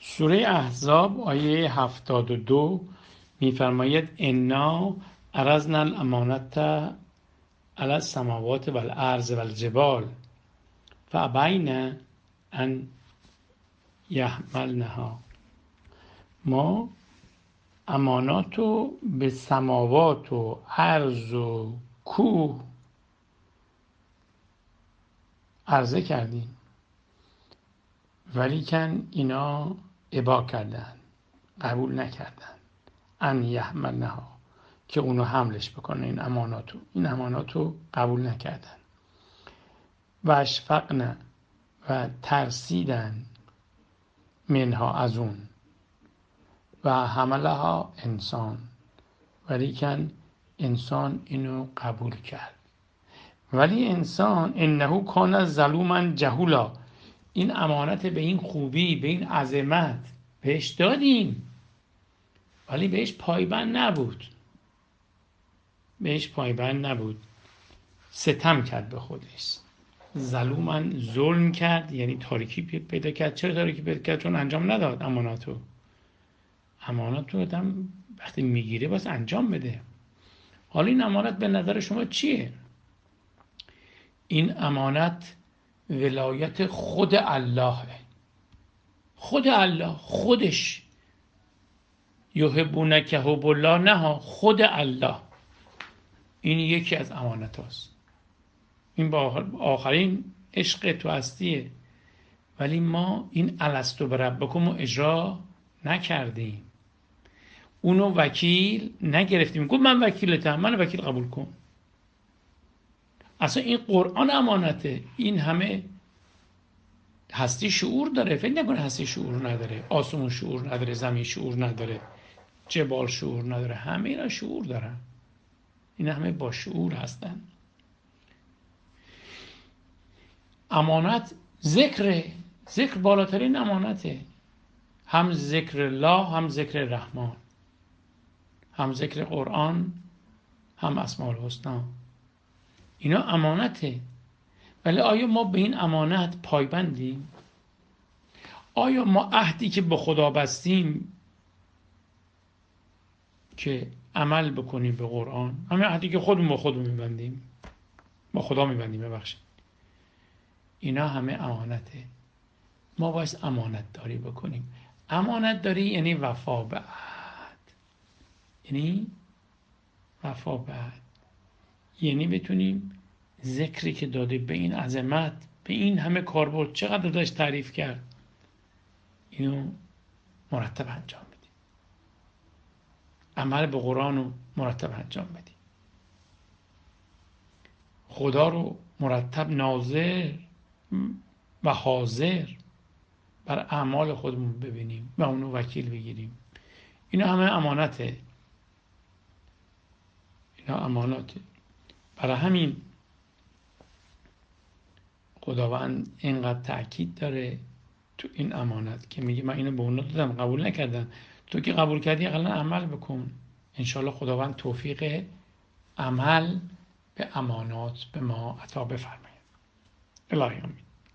سوره احزاب آیه 72 می‌فرماید انا عرضنا الامانة علی السماوات والارض والجبال فابین ان یحملنها. ما امانات رو به سماوات و ارض و کوه عرضه کردیم، ولیکن اینا ابا کردن، قبول نکردن. ان یحملنها، که اونو حملش بکنن. این اماناتو قبول نکردن. و اشفقن، و ترسیدن، منها از اون. و حملها انسان، ولیکن انسان اینو قبول کرد. ولی انسان انه کان ظلوما جهولا، این امانت به این خوبی، به این عظمت بهش دادیم، ولی بهش پایبند نبود. ستم کرد به خودش. ظلوما، ظلم کرد، یعنی تاریکی پیدا کرد. چرا تاریکی پیدا کرد؟ چون انجام نداد اماناتو آدم وقتی میگیره باز انجام بده. حالا این امانت به نظر شما چیه؟ این امانت ولایت خود اللهه. خود الله، خودش. یحبونک حب الله، نه خود الله. این یکی از امانت هاست. این با آخرین عشق تو هستیه. ولی ما این الستو بربکم رو اجرا نکردیم، اونو وکیل نگرفتیم. گفت من وکیلتم، من وکیل قبول کن. اصلا این قرآن امانته. این همه هستی شعور داره. فکر نکنه هستی شعور نداره. آسمون شعور نداره، زمین شعور نداره، جبال شعور نداره. همه اینا شعور دارن. این همه با شعور هستن. امانت ذکر بالاترین امانته. هم ذکر الله، هم ذکر رحمان، هم ذکر قرآن، هم اسماء الحسنا. اینا امانته. ولی آیا ما به این امانت پایبندیم؟ آیا ما عهدی که با خدا بستیم که عمل بکنیم به قرآن، همه عهدی که خودمون با خودمون میبندیم، با خدا میبندیم، ببخشید، اینا همه امانته. ما باید امانت داری بکنیم. امانت داری یعنی وفا به عهد، یعنی بتونیم ذکری که داده به این عظمت، به این همه کاربرد، چقدر داشت تعریف کرد، اینو مرتب انجام بدیم. عمل به قرآن رو مرتب انجام بدیم. خدا رو مرتب ناظر و حاضر بر اعمال خودمون ببینیم و اونو وکیل بگیریم. اینا همه امانته. برای همین خداوند اینقدر تأکید داره تو این امانت که میگه من اینو به اونا دادم، قبول نکردن. تو که قبول کردی اقلا عمل بکن. انشالله خداوند توفیق عمل به امانات به ما عطا بفرماید. الهی آمین.